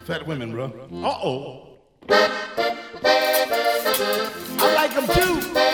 Fat women, bro. Uh-oh. I like them too.